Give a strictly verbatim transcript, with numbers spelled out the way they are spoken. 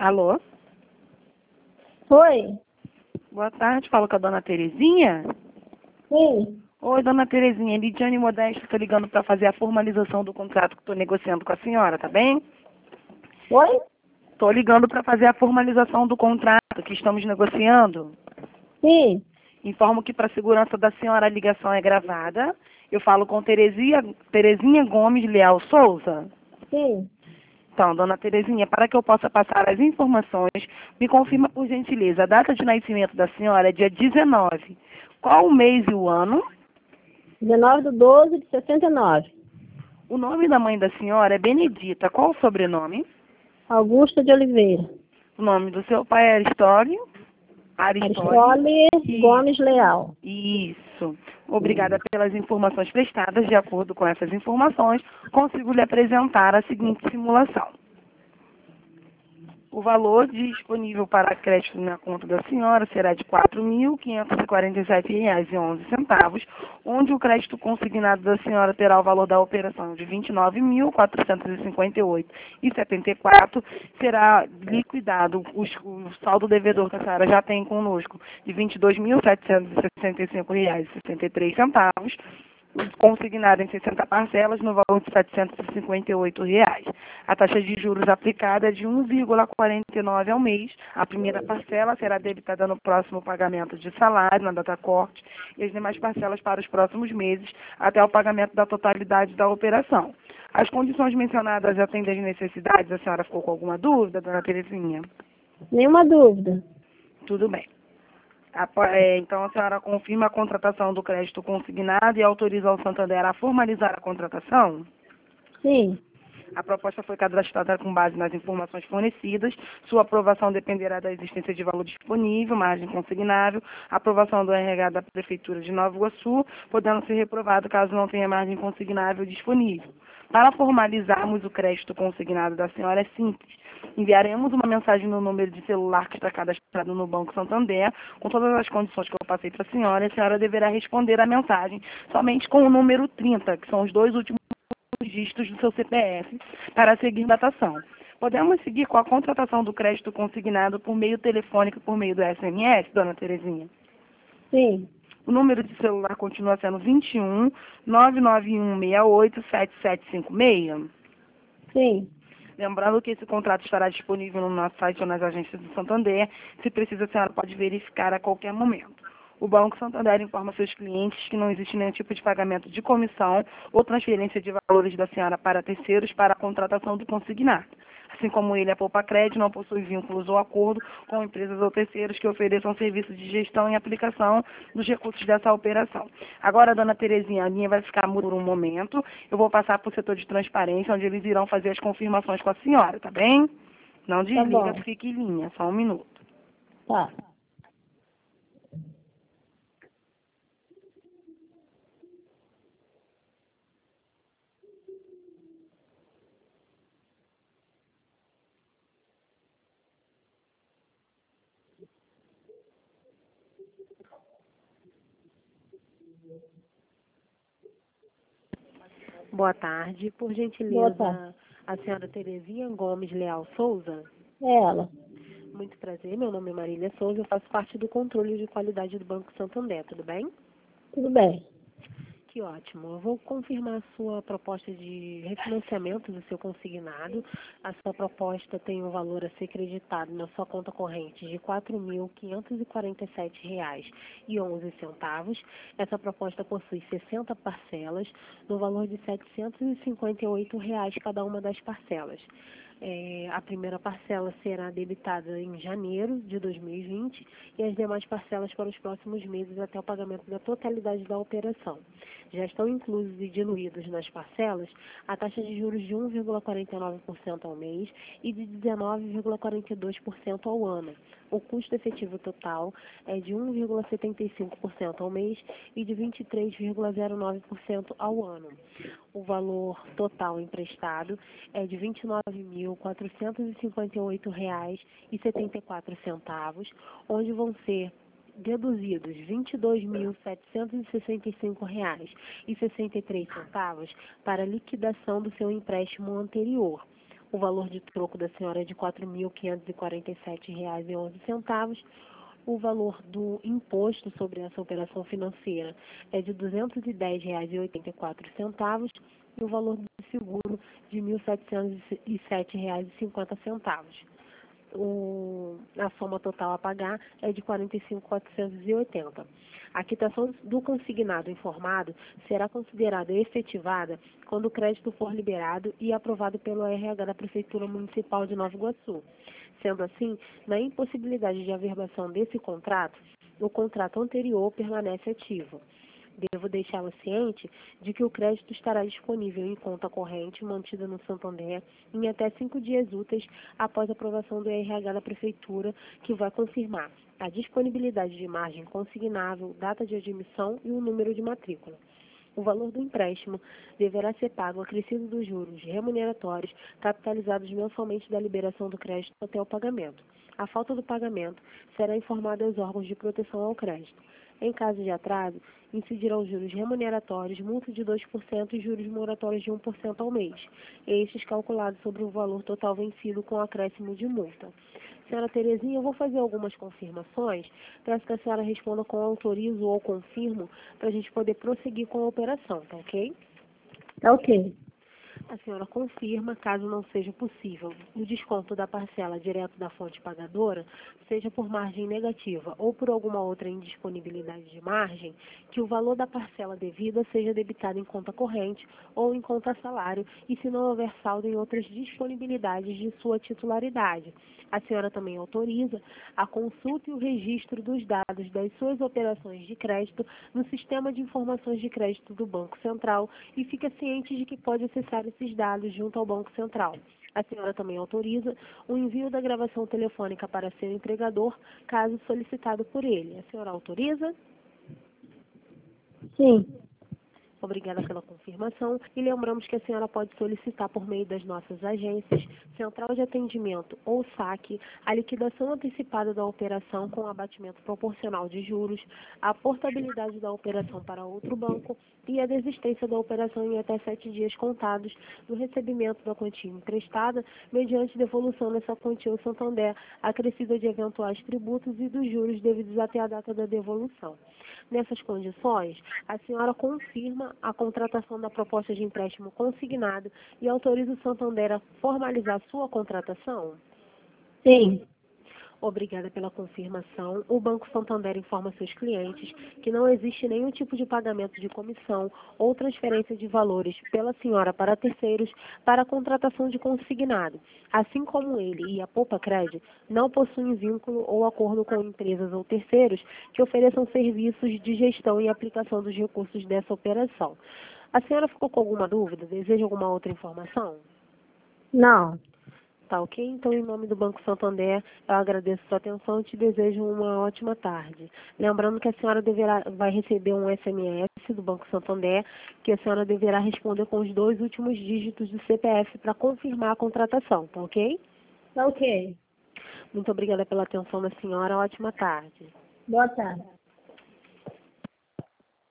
Alô? Oi? Boa tarde, falo com a dona Terezinha. Sim. Oi, dona Terezinha, Lidiane Modesto, estou ligando para fazer a formalização do contrato que estou negociando com a senhora, tá bem? Oi? Estou ligando para fazer a formalização do contrato que estamos negociando. Sim. Informo que para a segurança da senhora a ligação é gravada. Eu falo com Terezinha, Terezinha Gomes Leal Souza. Sim. Então, dona Terezinha, para que eu possa passar as informações, me confirma por gentileza, a data de nascimento da senhora é dia dezenove. Qual o mês e o ano? dezenove de doze de sessenta e nove. O nome da mãe da senhora é Benedita. Qual o sobrenome? Augusta de Oliveira. O nome do seu pai é Aristório? Aristório. Aristole Isso. Gomes Leal. Isso. Obrigada pelas informações prestadas. De acordo com essas informações, consigo lhe apresentar a seguinte simulação. O valor disponível para crédito na conta da senhora será de quatro mil quinhentos e quarenta e sete reais e onze centavos, onde o crédito consignado da senhora terá o valor da operação de vinte e nove mil quatrocentos e cinquenta e oito reais e setenta e quatro centavos. Será liquidado o, o saldo devedor que a senhora já tem conosco de vinte e dois mil setecentos e sessenta e cinco reais e sessenta e três centavos. Consignado em sessenta parcelas no valor de setecentos e cinquenta e oito reais. A taxa de juros aplicada é de um vírgula quarenta e nove ao mês. A primeira parcela será debitada no próximo pagamento de salário, na data corte, e as demais parcelas para os próximos meses, até o pagamento da totalidade da operação. As condições mencionadas atendem às necessidades? A senhora ficou com alguma dúvida, dona Terezinha? Nenhuma dúvida. Tudo bem. Então, a senhora confirma a contratação do crédito consignado e autoriza o Santander a formalizar a contratação? Sim. A proposta foi cadastrada com base nas informações fornecidas. Sua aprovação dependerá da existência de valor disponível, margem consignável, aprovação do R H da Prefeitura de Nova Iguaçu, podendo ser reprovado caso não tenha margem consignável disponível. Para formalizarmos o crédito consignado da senhora é simples. Enviaremos uma mensagem no número de celular que está cadastrado no Banco Santander, com todas as condições que eu passei para a senhora, e a senhora deverá responder a mensagem somente com o número trinta, que são os dois últimos dígitos do seu C P F, para seguir datação. Podemos seguir com a contratação do crédito consignado por meio telefônico e por meio do S M S, dona Terezinha? Sim. O número de celular continua sendo vinte e um, nove nove um seis oito, sete sete cinco seis? Sim. Lembrando que esse contrato estará disponível no nosso site ou nas agências do Santander. Se precisa, a senhora pode verificar a qualquer momento. O Banco Santander informa seus clientes que não existe nenhum tipo de pagamento de comissão ou transferência de valores da senhora para terceiros para a contratação do consignado. Assim como ele, a Poupa Crédito não possui vínculos ou acordo com empresas ou terceiros que ofereçam serviços de gestão e aplicação dos recursos dessa operação. Agora, dona Terezinha, a linha vai ficar muda por um momento. Eu vou passar para o setor de transparência, onde eles irão fazer as confirmações com a senhora, tá bem? Não Tá desliga, bom. fique em linha, só um minuto. Tá. Boa tarde. Por Boa gentileza, tarde. a senhora Terezinha Gomes Leal Souza? É ela. Muito prazer, meu nome é Marília Souza, eu faço parte do controle de qualidade do Banco Santander, tudo bem? Tudo bem. Que ótimo. Eu vou confirmar a sua proposta de refinanciamento do seu consignado. A sua proposta tem um valor a ser creditado na sua conta corrente de quatro mil quinhentos e quarenta e sete reais e onze centavos. Essa proposta possui sessenta parcelas, no valor de setecentos e cinquenta e oito reais cada uma das parcelas. É, a primeira parcela será debitada em janeiro de dois mil e vinte e as demais parcelas para os próximos meses até o pagamento da totalidade da operação. Já estão inclusos e diluídos nas parcelas a taxa de juros de um vírgula quarenta e nove por cento ao mês e de dezenove vírgula quarenta e dois por cento ao ano. O custo efetivo total é de um vírgula setenta e cinco por cento ao mês e de vinte e três vírgula zero nove por cento ao ano. O valor total emprestado é de vinte e nove mil quatrocentos e cinquenta e oito reais e setenta e quatro centavos, onde vão ser deduzidos vinte e dois mil setecentos e sessenta e cinco reais e sessenta e três centavos para liquidação do seu empréstimo anterior. O valor de troco da senhora é de quatro mil quinhentos e quarenta e sete reais e onze centavos. O valor do imposto sobre essa operação financeira é de duzentos e dez reais e oitenta e quatro centavos e o valor do seguro de mil setecentos e sete reais e cinquenta centavos. O, a soma total a pagar é de quarenta e cinco mil quatrocentos e oitenta. A quitação do consignado informado será considerada efetivada quando o crédito for liberado e aprovado pelo R H da Prefeitura Municipal de Nova Iguaçu. Sendo assim, na impossibilidade de averbação desse contrato, o contrato anterior permanece ativo. Devo deixá-la ciente de que o crédito estará disponível em conta corrente mantida no Santander em até cinco dias úteis após a aprovação do R H da Prefeitura, que vai confirmar a disponibilidade de margem consignável, data de admissão e o número de matrícula. O valor do empréstimo deverá ser pago acrescido dos juros remuneratórios capitalizados mensalmente da liberação do crédito até o pagamento. A falta do pagamento será informada aos órgãos de proteção ao crédito. Em caso de atraso, incidirão juros remuneratórios, multa de dois por cento e juros moratórios de um por cento ao mês, estes calculados sobre o valor total vencido com acréscimo de multa. Senhora Terezinha, eu vou fazer algumas confirmações, peço que a senhora responda com autorizo ou confirmo, para a gente poder prosseguir com a operação, tá ok? Tá ok. A senhora confirma, caso não seja possível, o desconto da parcela direto da fonte pagadora, seja por margem negativa ou por alguma outra indisponibilidade de margem, que o valor da parcela devida seja debitado em conta corrente ou em conta salário e se não houver saldo em outras disponibilidades de sua titularidade. A senhora também autoriza a consulta e o registro dos dados das suas operações de crédito no Sistema de Informações de Crédito do Banco Central e fica ciente de que pode acessar esses dados junto ao Banco Central. A senhora também autoriza o envio da gravação telefônica para seu empregador, caso solicitado por ele. A senhora autoriza? Sim. Obrigada pela confirmação e lembramos que a senhora pode solicitar por meio das nossas agências, Central de Atendimento ou saque, a liquidação antecipada da operação com abatimento proporcional de juros, a portabilidade da operação para outro banco e a desistência da operação em até sete dias contados do recebimento da quantia emprestada, mediante devolução dessa quantia ao Santander, acrescida de eventuais tributos e dos juros devidos até a data da devolução. Nessas condições, a senhora confirma a contratação da proposta de empréstimo consignado e autoriza o Santander a formalizar sua contratação? Sim. Obrigada pela confirmação. O Banco Santander informa seus clientes que não existe nenhum tipo de pagamento de comissão ou transferência de valores pela senhora para terceiros para a contratação de consignado. Assim como ele e a Poupa Cred não possuem vínculo ou acordo com empresas ou terceiros que ofereçam serviços de gestão e aplicação dos recursos dessa operação. A senhora ficou com alguma dúvida? Deseja alguma outra informação? Não. Tá ok? Então, em nome do Banco Santander, eu agradeço a sua atenção e te desejo uma ótima tarde. Lembrando que a senhora deverá, vai receber um S M S do Banco Santander, que a senhora deverá responder com os dois últimos dígitos do C P F para confirmar a contratação, tá ok? Tá ok. Muito obrigada pela atenção da senhora, ótima tarde. Boa tarde.